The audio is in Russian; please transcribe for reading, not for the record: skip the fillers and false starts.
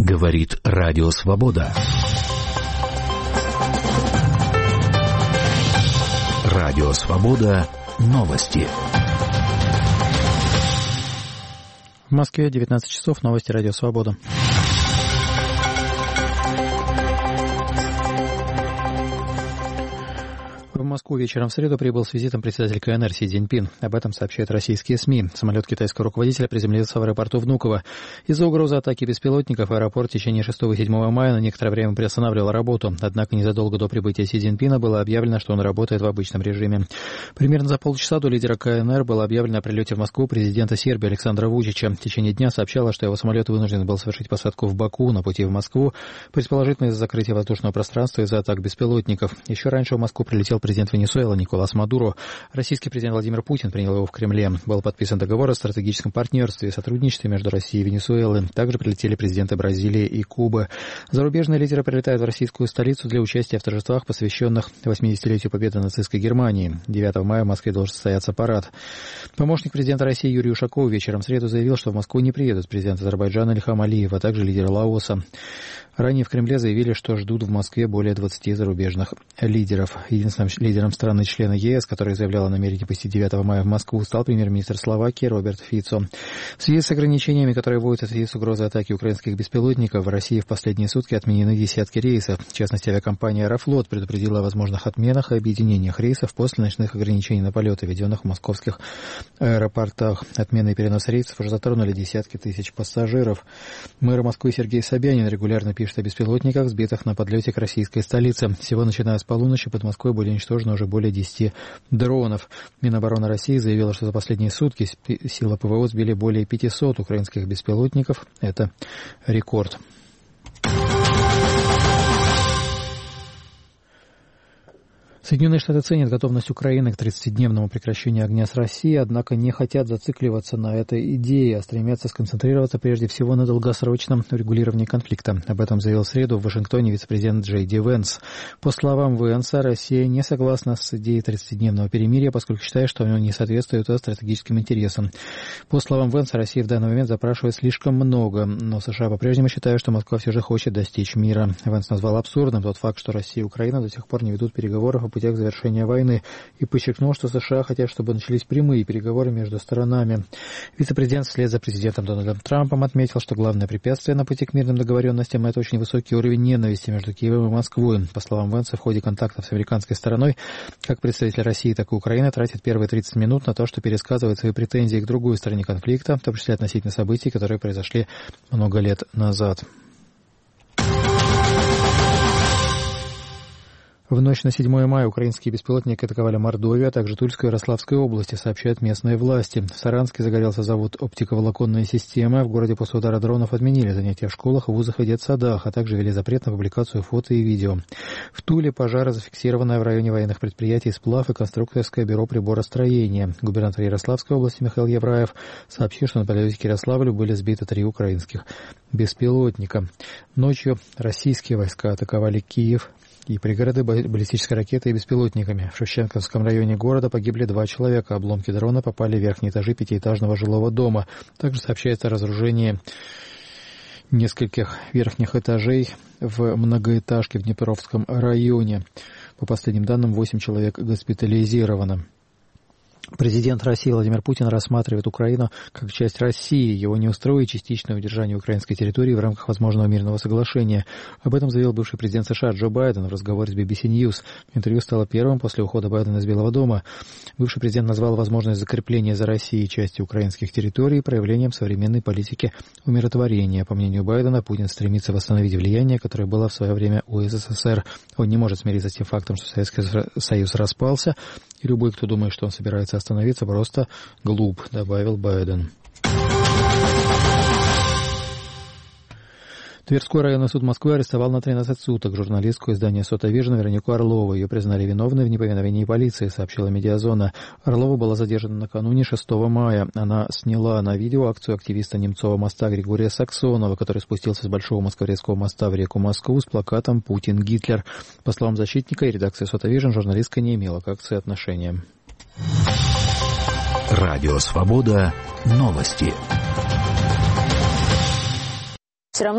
Говорит Радио Свобода. Радио Свобода. Новости. В Москве 19 часов. Новости Радио Свобода. В Москву вечером в среду прибыл с визитом председатель КНР Си Цзиньпин. Об этом сообщают российские СМИ. Самолет китайского руководителя приземлился в аэропорту Внуково. Из-за угрозы атаки беспилотников аэропорт в течение 6 и 7 мая на некоторое время приостанавливал работу. Однако незадолго до прибытия Си Цзиньпина было объявлено, что он работает в обычном режиме. Примерно за полчаса до лидера КНР было объявлено о прилете в Москву президента Сербии Александра Вучича. В течение дня сообщалось, что его самолет вынужден был совершить посадку в Баку на пути в Москву, предположительно из-за закрытия воздушного пространства из-за атак беспилотников. Еще раньше в Москву прилетел президент Венесуэлы Николас Мадуро. Российский президент Владимир Путин принял его в Кремле. Был подписан договор о стратегическом партнерстве и сотрудничестве между Россией и Венесуэлой. Также прилетели президенты Бразилии и Кубы. Зарубежные лидеры прилетают в российскую столицу для участия в торжествах, посвященных 80-летию победы нацистской Германии. 9 мая в Москве должен состояться парад. Помощник президента России Юрий Ушаков вечером в среду заявил, что в Москву не приедут президент Азербайджана Ильхам Алиев, а также лидер Лаоса. Ранее в Кремле заявили, что ждут в Москве более 20 зарубежных лидеров. Единственным лидером страны-члена ЕС, который заявлял о намерении посетить 9 мая в Москву, стал премьер-министр Словакии Роберт Фицо. В связи с ограничениями, которые вводят в связи с угрозой атаки украинских беспилотников, в России в последние сутки отменены десятки рейсов. В частности, авиакомпания «Аэрофлот» предупредила о возможных отменах и объединениях рейсов после ночных ограничений на полеты, введенных в московских аэропортах. Отмены и перенос рейсов уже затронули десятки тысяч пассажиров. Мэр Москвы Сергей Собянин регулярно пишет о беспилотниках, сбитых на подлете к российской столице. Всего начиная с полуночи под Москвой были уничтожены уже более 10 дронов. Минобороны России заявила, что за последние сутки силы ПВО сбили более 500 украинских беспилотников. Это рекорд. Соединенные Штаты ценят готовность Украины к 30-дневному прекращению огня с Россией, однако не хотят зацикливаться на этой идее, а стремятся сконцентрироваться прежде всего на долгосрочном урегулировании конфликта. Об этом заявил в среду в Вашингтоне вице-президент Джей Ди Венс. По словам Венса, Россия не согласна с идеей 30-дневного перемирия, поскольку считает, что оно не соответствует стратегическим интересам. По словам Венса, Россия в данный момент запрашивает слишком много, но США по-прежнему считают, что Москва все же хочет достичь мира. Венс назвал абсурдным тот факт, что Россия и Украина до сих пор не ведут переговоров о путях завершения войны и подчеркнул, что США хотят, чтобы начались прямые переговоры между сторонами. Вице-президент вслед за президентом Дональдом Трампом отметил, что главное препятствие на пути к мирным договоренностям – это очень высокий уровень ненависти между Киевом и Москвой. По словам Венса, в ходе контактов с американской стороной, как представитель России, так и Украины тратят первые 30 минут на то, что пересказывает свои претензии к другой стороне конфликта, в том числе относительно событий, которые произошли много лет назад. В ночь на 7 мая украинские беспилотники атаковали Мордовию, а также Тульскую и Ярославскую области, сообщают местные власти. В Саранске загорелся завод «Оптиковолоконные системы». В городе после удара дронов отменили занятия в школах, вузах и детсадах, а также ввели запрет на публикацию фото и видео. В Туле пожары, зафиксированные в районе военных предприятий «Сплав» и конструкторское бюро приборостроения. Губернатор Ярославской области Михаил Евраев сообщил, что на подлете к Ярославлю были сбиты 3 украинских беспилотника. Ночью российские войска атаковали Киев и пригороды баллистической ракетой и беспилотниками. В Шевченковском районе города погибли 2 человека. Обломки дрона попали в верхние этажи 5-этажного жилого дома. Также сообщается о разоружении нескольких верхних этажей в многоэтажке в Днепровском районе. По последним данным, 8 человек госпитализировано. Президент России Владимир Путин рассматривает Украину как часть России. Его не устроит частичное удержание украинской территории в рамках возможного мирного соглашения. Об этом заявил бывший президент США Джо Байден в разговоре с BBC News. Интервью стало первым после ухода Байдена из Белого дома. Бывший президент назвал возможность закрепления за Россией части украинских территорий проявлением современной политики умиротворения. По мнению Байдена, Путин стремится восстановить влияние, которое было в свое время у СССР. Он не может смириться с тем фактом, что Советский Союз распался, и любой, кто думает, что он собирается остановиться, просто глуп, добавил Байден. Тверской районный суд Москвы арестовал на 13 суток журналистку издания «Сотовижн» Веронику Орлову. Ее признали виновной в неповиновении полиции, сообщила «Медиазона». Орлова была задержана накануне 6 мая. Она сняла на видео акцию активиста Немцова моста Григория Саксонова, который спустился с Большого Москворецкого моста в реку Москву с плакатом «Путин Гитлер». По словам защитника и редакции «Сотовижн», журналистка не имела к акции отношения. Радио Свобода. Новости.